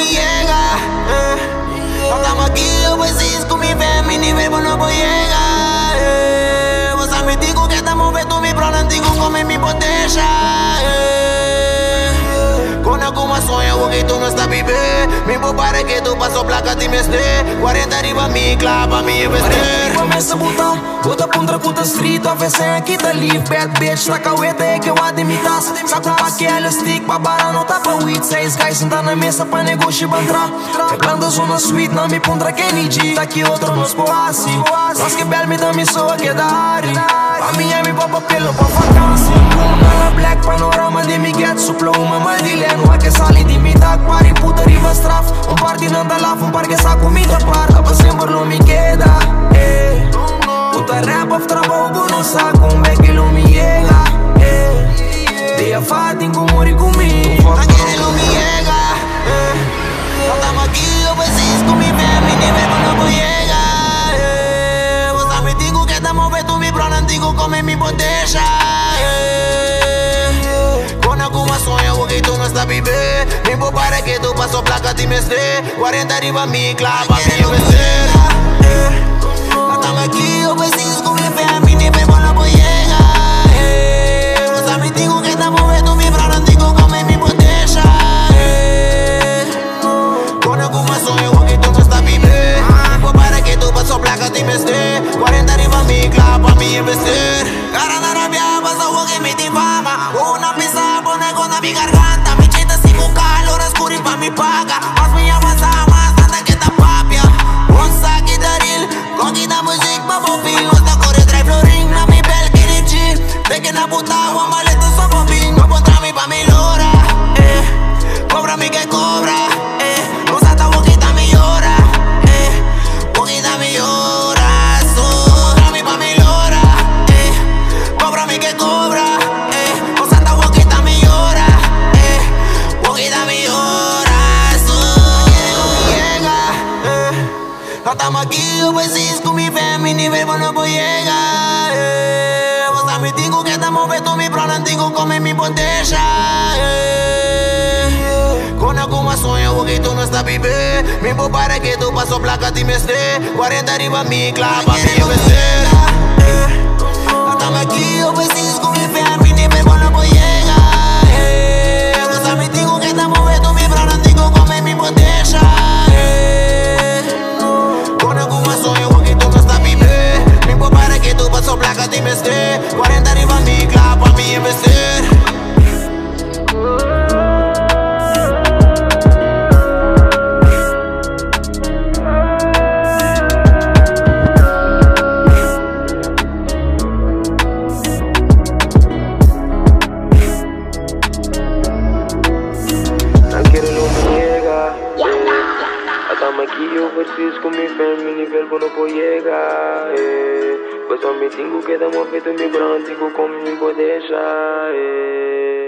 me llega. No estamos aquí, yo preciso con mi fe, mi nivel bueno pues llega. Vos sabes, me digo que estamos vendo mi plano antigo, come mi botella. Con alguma sonha, porque tú no estás vive. Mi para que tu paso placa ti me esté. 40 arriba mi clap, a mi investir. Começa a botar, bota contra puta street. A veces aqui tá livre, bad bitch. Na caueta é que eu admitar. Saco pra que ela stick, pra bara não tá pra weed. 6 guys sentar na mesa pra negócio e entrar. Reglando a zona suite, não me pondra Kennedy. Daqui outro nos poassi. Nós que bel me dá me soa que da área. A minha me papa pelo pra vacância. Na black panorama de Miguel. Suplo uma maldilha. Não é que sali de mitad. Pari puta riva straf. Par din anda la un par que sa comida par. Apa sempre nu mi queda. Puta rap of trabajo con un saco. Un ve que lo me llega. Día fatin con morir conmigo. Aquí lo me llega. No estamos aquí, yo preciso con mi fe, mi nivel no pues llega. Vos sabes, digo que estamos vendo mi plano antigo, come mi botella. Con alguma sonha, porque tú no estás vive. Mi para que tu paso placa ti me esté. 40 arriba mi clap, a mi investir. No estamos aquí, yo preciso con mi fe, mi nivel bueno pues llega. Vos sabes, digo que estamos vendo mi plano antigo, come mi botella. Con alguma sonha, porque tú no estás vive. Mi para que tu paso placa ti me esté. 40 arriba mi clap, a mi investir. Cara na rabia, pasa que me difama. Una pizza pone con mi garganta. Mi chita si busca calor oscuro y pa' mi paga. Más me avanza más hasta que está papia. Un saque de reel, con guita music pa' bofin. Hasta corre drive floring, na mi bel kirichi. De que na puta agua maleta so bofin. No contra mi pa' mi lora. Cobra mi que cobra. No sata boquita mi llora. Boquita mi llora. Contra mi pa' mi lora. Cobra mi que cobra. No estamos aquí, yo preciso con mi fe, mi nivel bueno pues llega. Vos sabes, digo que estamos vendo mi plano antigo, come mi botella. Con alguma sonha, porque tú no estás vive. Mi para que tu paso placa ti me esté. 40 arriba mi clap, a mi investir. No estamos aquí, yo preciso con mi fe, mi nivel bueno pues llega. Vos sabes, digo que estamos vendo mi plano antigo, come mi botella. Paso placa ti me esté. 40 arriba mi clap, a mi investir. Tranquilo no me llega. Estamos aquí, yo preciso con mi fe, mi nivel bueno pues llega. Pues a mi tengo que damos feito mi branco com mi botella.